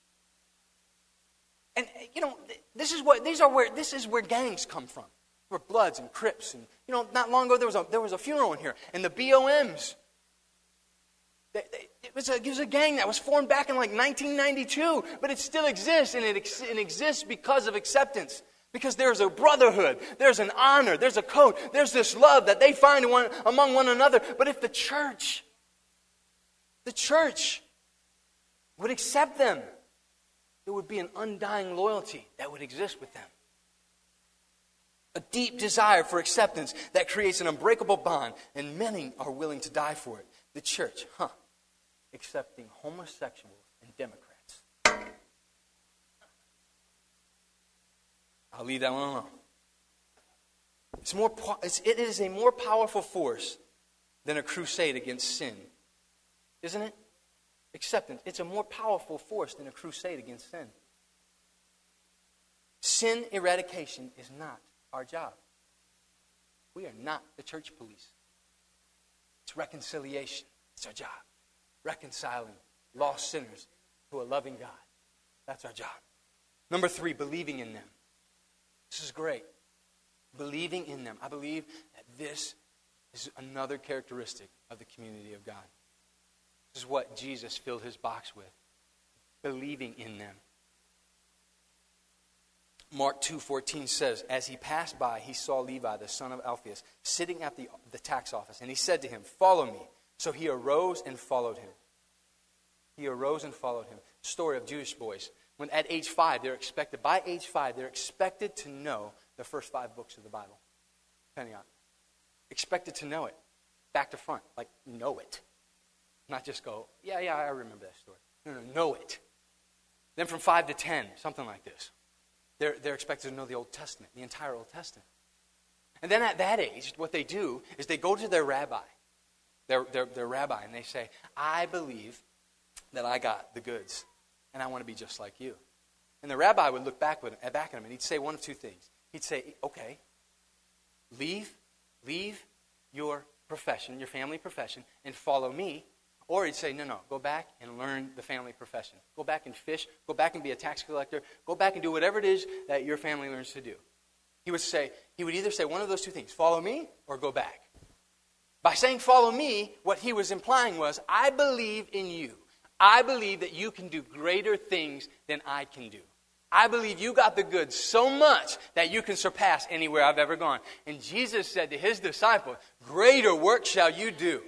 And this is where gangs come from. Where Bloods and Crips, and not long ago there was a funeral in here, and the BOMs. It was a gang that was formed back in like 1992, but it still exists, and it exists because of acceptance. Because there's a brotherhood, there's an honor, there's a code, there's this love that they find among one another. But if the church would accept them, there would be an undying loyalty that would exist with them. A deep desire for acceptance that creates an unbreakable bond, and many are willing to die for it. The church, accepting homosexuals and Democrats. I'll leave that one alone. It is a more powerful force than a crusade against sin. Isn't it? Acceptance. It's a more powerful force than a crusade against sin. Sin eradication is not our job. We are not the church police. It's reconciliation. It's our job. Reconciling lost sinners to a loving God. That's our job. Number 3, believing in them. This is great. Believing in them. I believe that this is another characteristic of the community of God. This is what Jesus filled his box with. Believing in them. Mark 2:14 says, as he passed by, he saw Levi, the son of Alphaeus, sitting at the tax office. And he said to him, follow me. So he arose and followed him. He arose and followed him. Story of Jewish boys. When at age 5, by age 5, they're expected to know the first 5 books of the Bible. Pentateuch. Expected to know it. Back to front. Like, know it. Not just go, yeah, I remember that story. No, know it. Then from 5 to 10, something like this. They're expected to know the Old Testament, the entire Old Testament. And then at that age, what they do is they go to their rabbi, their rabbi, and they say, I believe that I got the goods, and I want to be just like you. And the rabbi would look back at him, and he'd say one of 2 things. He'd say, okay, leave your profession, your family profession, and follow me. Or he'd say, no, go back and learn the family profession. Go back and fish. Go back and be a tax collector. Go back and do whatever it is that your family learns to do. He would either say one of those 2 things, follow me or go back. By saying follow me, what he was implying was, I believe in you. I believe that you can do greater things than I can do. I believe you got the goods so much that you can surpass anywhere I've ever gone. And Jesus said to his disciples, greater work shall you do.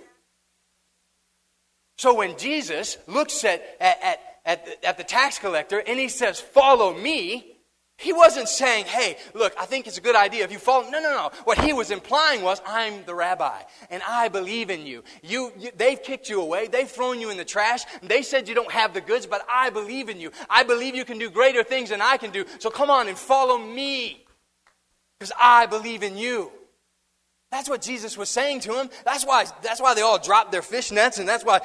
So when Jesus looks at the tax collector and he says, follow me, he wasn't saying, hey, look, I think it's a good idea if you follow. No. What he was implying was, I'm the rabbi, and I believe in you. They've kicked you away. They've thrown you in the trash. They said you don't have the goods, but I believe in you. I believe you can do greater things than I can do. So come on and follow me, because I believe in you. That's what Jesus was saying to him. That's why they all dropped their fish nets, and that's why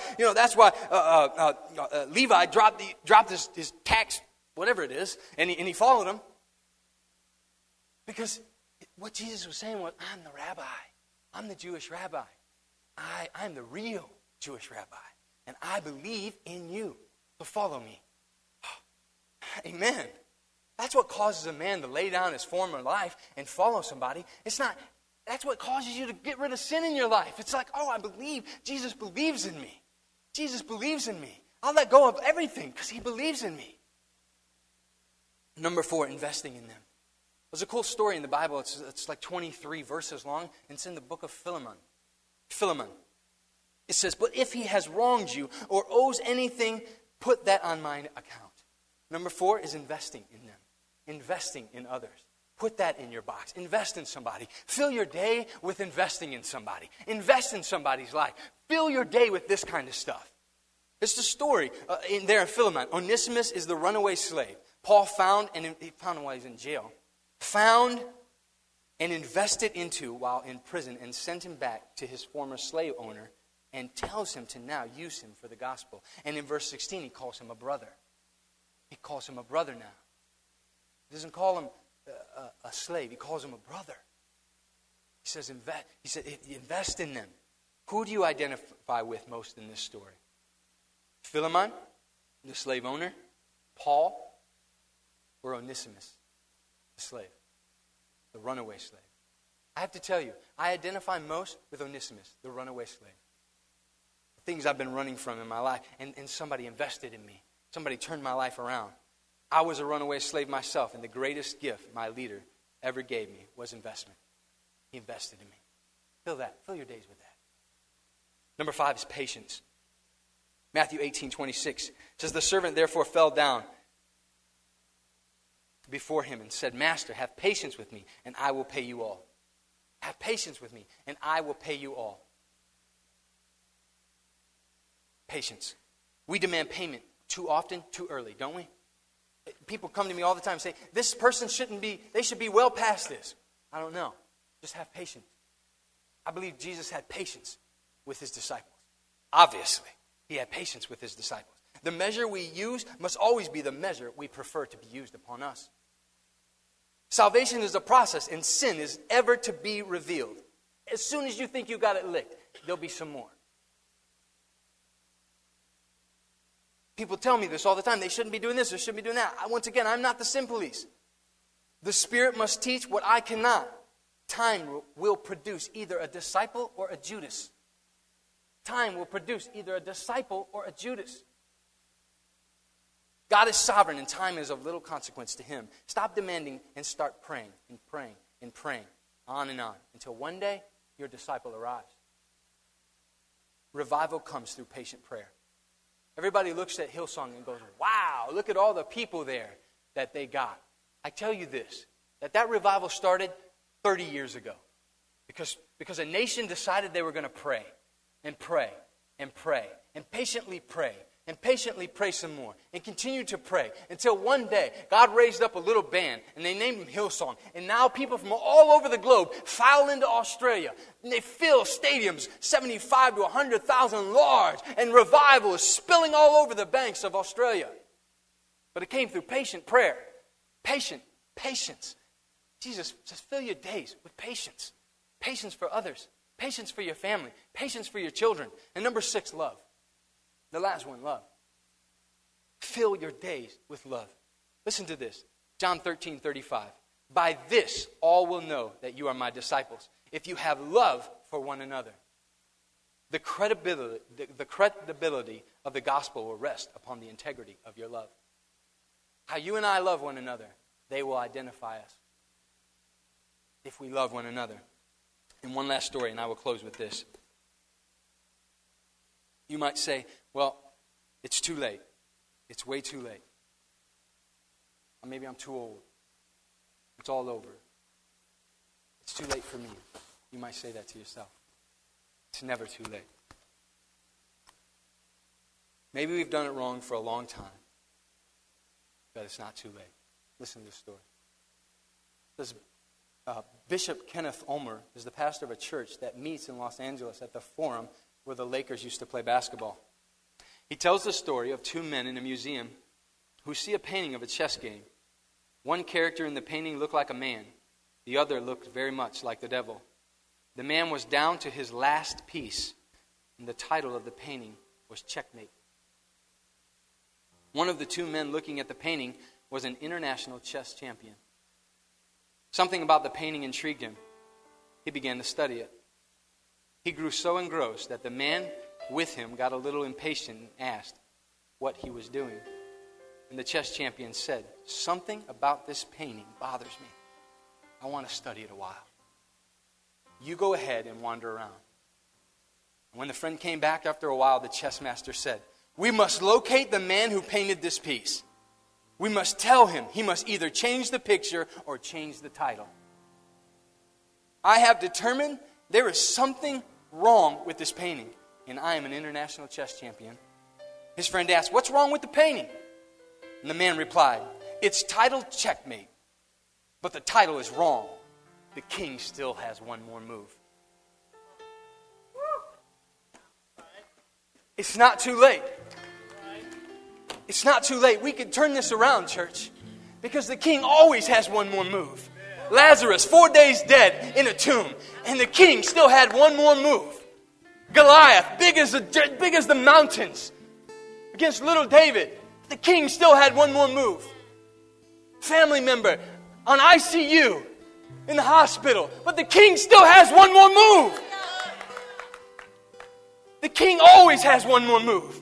Levi dropped his tax, whatever it is, and he followed him. Because what Jesus was saying was, I'm the rabbi. I'm the Jewish rabbi. I'm the real Jewish rabbi. And I believe in you. So follow me. Amen. That's what causes a man to lay down his former life and follow somebody. That's what causes you to get rid of sin in your life. It's like, I believe Jesus believes in me. Jesus believes in me. I'll let go of everything because he believes in me. Number 4, investing in them. There's a cool story in the Bible. It's like 23 verses long, and it's in the book of Philemon. It says, but if he has wronged you or owes anything, put that on mine account. Number 4 is investing in them. Investing in others. Put that in your box. Invest in somebody. Fill your day with investing in somebody. Invest in somebody's life. Fill your day with this kind of stuff. It's the story in Philemon. Onesimus is the runaway slave. Paul found him while he's in jail. Found and invested into while in prison and sent him back to his former slave owner and tells him to now use him for the gospel. And in verse 16, he calls him a brother. He calls him a brother now. He doesn't call him a slave. He calls him a brother. He says, invest in them. Who do you identify with most in this story? Philemon, the slave owner, Paul, or Onesimus, the slave, the runaway slave? I have to tell you, I identify most with Onesimus, the runaway slave. The things I've been running from in my life, and somebody invested in me. Somebody turned my life around. I was a runaway slave myself, and the greatest gift my leader ever gave me was investment. He invested in me. Fill your days with that. Number 5 is patience. Matthew 18:26 says, the servant therefore fell down before him and said, Master, have patience with me, and I will pay you all. Have patience with me, and I will pay you all. Patience. We demand payment too often, too early, don't we? People come to me all the time and say, this person they should be well past this. I don't know. Just have patience. I believe Jesus had patience with his disciples. Obviously, he had patience with his disciples. The measure we use must always be the measure we prefer to be used upon us. Salvation is a process, and sin is ever to be revealed. As soon as you think you got it licked, there'll be some more. People tell me this all the time. They shouldn't be doing this. They shouldn't be doing that. Once again, I'm not the sin police. The Spirit must teach what I cannot. Time will produce either a disciple or a Judas. Time will produce either a disciple or a Judas. God is sovereign, and time is of little consequence to him. Stop demanding and start praying and praying and praying on and on until one day your disciple arrives. Revival comes through patient prayer. Everybody looks at Hillsong and goes, wow, look at all the people there that they got. I tell you this, that revival started 30 years ago because a nation decided they were going to pray and pray and pray and patiently pray and patiently pray some more and continue to pray until one day God raised up a little band and they named them Hillsong. And now people from all over the globe file into Australia and they fill stadiums 75 to 100,000 large, and revival is spilling all over the banks of Australia. But it came through patient prayer. Patience. Jesus says, fill your days with patience. Patience for others. Patience for your family. Patience for your children. And number 6, love. The last one, love. Fill your days with love. Listen to this. John 13:35. By this all will know that you are my disciples, if you have love for one another. The credibility of the gospel will rest upon the integrity of your love. How you and I love one another, they will identify us. If we love one another. And one last story, and I will close with this. You might say, well, it's too late. It's way too late. Or maybe I'm too old. It's all over. It's too late for me. You might say that to yourself. It's never too late. Maybe we've done it wrong for a long time. But it's not too late. Listen to this story. This Bishop Kenneth Ulmer is the pastor of a church that meets in Los Angeles at the Forum where the Lakers used to play basketball. He tells the story of 2 men in a museum who see a painting of a chess game. One character in the painting looked like a man. The other looked very much like the devil. The man was down to his last piece, and the title of the painting was Checkmate. One of the two men looking at the painting was an international chess champion. Something about the painting intrigued him. He began to study it. He grew so engrossed that the man with him got a little impatient and asked what he was doing. And the chess champion said, "Something about this painting bothers me. I want to study it a while. You go ahead and wander around." And when the friend came back after a while, the chess master said, "We must locate the man who painted this piece. We must tell him he must either change the picture or change the title. I have determined there is something wrong with this painting, and I am an international chess champion." His friend asked, "What's wrong with the painting?" And the man replied, "It's titled Checkmate, but the title is wrong. The king still has one more move." It's not too late. It's not too late. We can turn this around, church, because the king always has one more move. Lazarus, 4 days dead in a tomb, and the king still had one more move. Goliath, big as the mountains, against little David, the king still had one more move. Family member on ICU in the hospital, but the king still has one more move. The king always has one more move.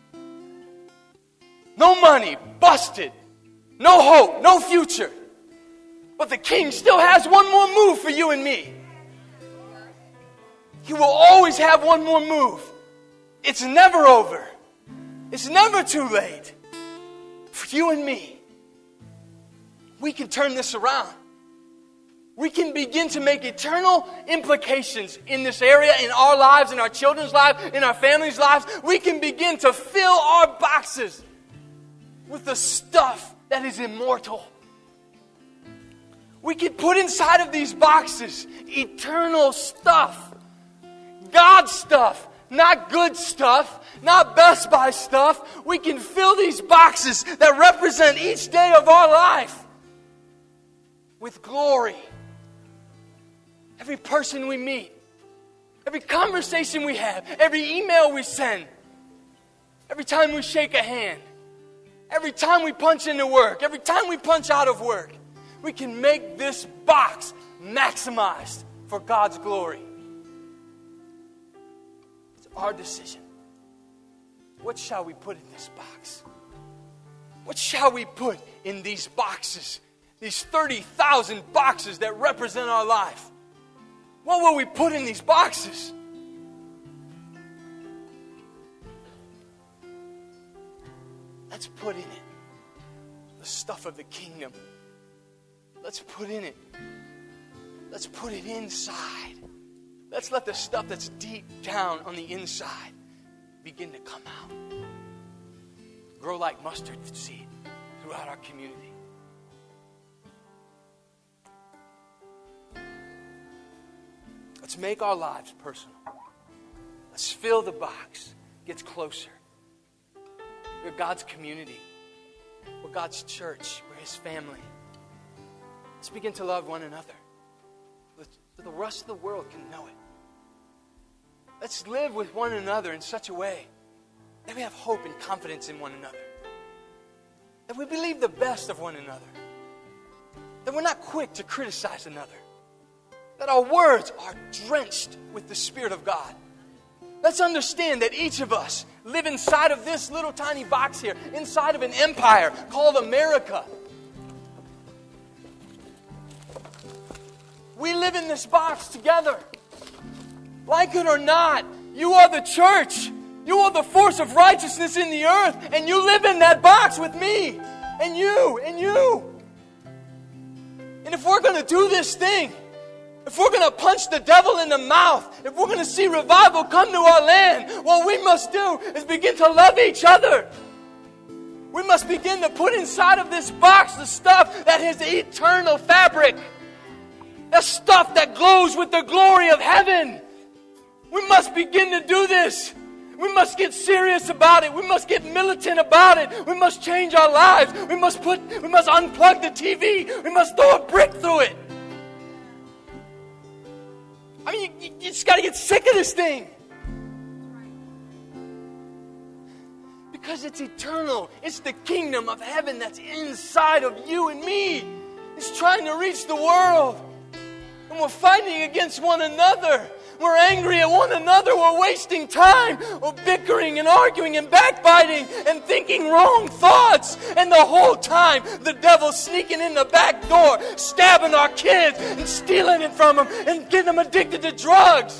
No money, busted, no hope, no future. But the king still has one more move for you and me. He will always have one more move. It's never over. It's never too late. For you and me, we can turn this around. We can begin to make eternal implications in this area, in our lives, in our children's lives, in our families' lives. We can begin to fill our boxes with the stuff that is immortal. We can put inside of these boxes eternal stuff. God stuff, not good stuff, not Best Buy stuff. We can fill these boxes that represent each day of our life with glory. Every person we meet, every conversation we have, every email we send, every time we shake a hand, every time we punch into work, every time we punch out of work, we can make this box maximized for God's glory. It's our decision. What shall we put in this box? What shall we put in these boxes? These 30,000 boxes that represent our life. What will we put in these boxes? Let's put in it the stuff of the kingdom. Let's put in it. Let's put it inside. Let's let the stuff that's deep down on the inside begin to come out. Grow like mustard seed throughout our community. Let's make our lives personal. Let's fill the box. Get closer. We're God's community. We're God's church. We're His family. Let's begin to love one another so the rest of the world can know it. Let's live with one another in such a way that we have hope and confidence in one another. That we believe the best of one another. That we're not quick to criticize another. That our words are drenched with the Spirit of God. Let's understand that each of us live inside of this little tiny box here, inside of an empire called America. We live in this box together. Like it or not, you are the church. You are the force of righteousness in the earth, and you live in that box with me, and you, and you. And if we're going to do this thing, if we're going to punch the devil in the mouth, if we're going to see revival come to our land, what we must do is begin to love each other. We must begin to put inside of this box the stuff that is the eternal fabric. The stuff that glows with the glory of heaven. We must begin to do this. We must get serious about it. We must get militant about it. We must change our lives. We must unplug the TV. We must throw a brick through it. I mean, you just got to get sick of this thing. Because it's eternal. It's the kingdom of heaven that's inside of you and me. It's trying to reach the world. And we're fighting against one another. We're angry at one another. We're wasting time. We're bickering and arguing and backbiting and thinking wrong thoughts. And the whole time, the devil's sneaking in the back door, stabbing our kids and stealing it from them and getting them addicted to drugs.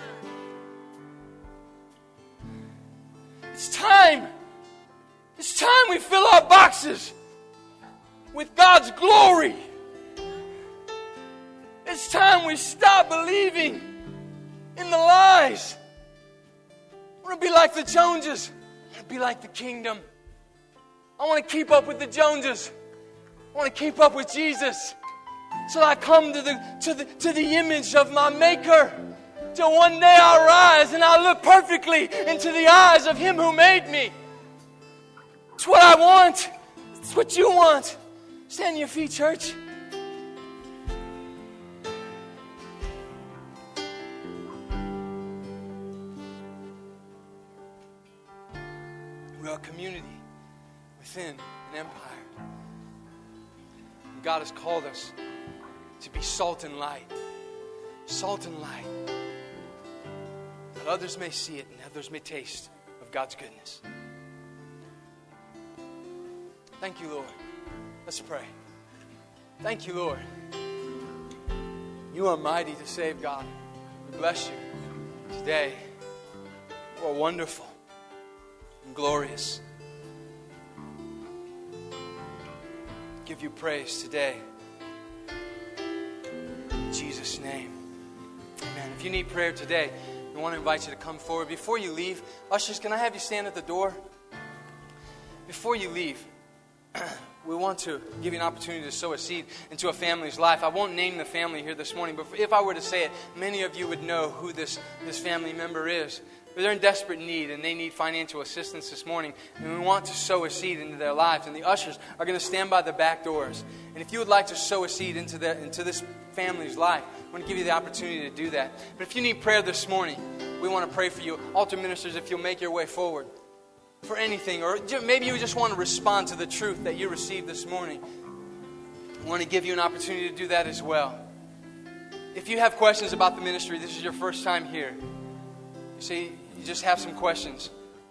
It's time. It's time we fill our boxes with God's glory. It's time we stop believing in the lies. I want to be like the Joneses. I want to be like the kingdom. I want to keep up with the Joneses. I want to keep up with Jesus. So I come to the image of my Maker. Till one day I rise and I look perfectly into the eyes of Him who made me. It's what I want. It's what you want. Stand on your feet, church. We are a community within an empire. And God has called us to be salt and light. Salt and light. That others may see it and others may taste of God's goodness. Thank you, Lord. Let's pray. Thank you, Lord. You are mighty to save, God. We bless you today. You are wonderful and glorious. Give you praise today. In Jesus' name. Amen. If you need prayer today, we want to invite you to come forward. Before you leave, ushers, can I have you stand at the door? Before you leave, we want to give you an opportunity to sow a seed into a family's life. I won't name the family here this morning, but if I were to say it, many of you would know who this family member is. But they're in desperate need, and they need financial assistance this morning. And we want to sow a seed into their lives. And the ushers are going to stand by the back doors. And if you would like to sow a seed into this family's life, I want to give you the opportunity to do that. But if you need prayer this morning, we want to pray for you. Altar ministers, if you'll make your way forward for anything, or maybe you just want to respond to the truth that you received this morning, I want to give you an opportunity to do that as well. If you have questions about the ministry, this is your first time here. You see, you just have some questions.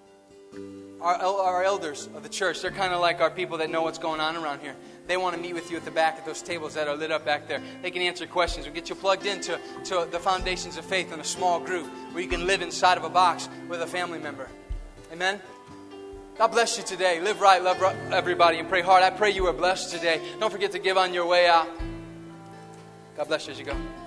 Our elders of the church, they're kind of like our people that know what's going on around here. They want to meet with you at the back at those tables that are lit up back there. They can answer questions. We'll get you plugged into the Foundations of Faith in a small group where you can live inside of a box with a family member. Amen? God bless you today. Live right, love everybody, and pray hard. I pray you are blessed today. Don't forget to give on your way out. God bless you as you go.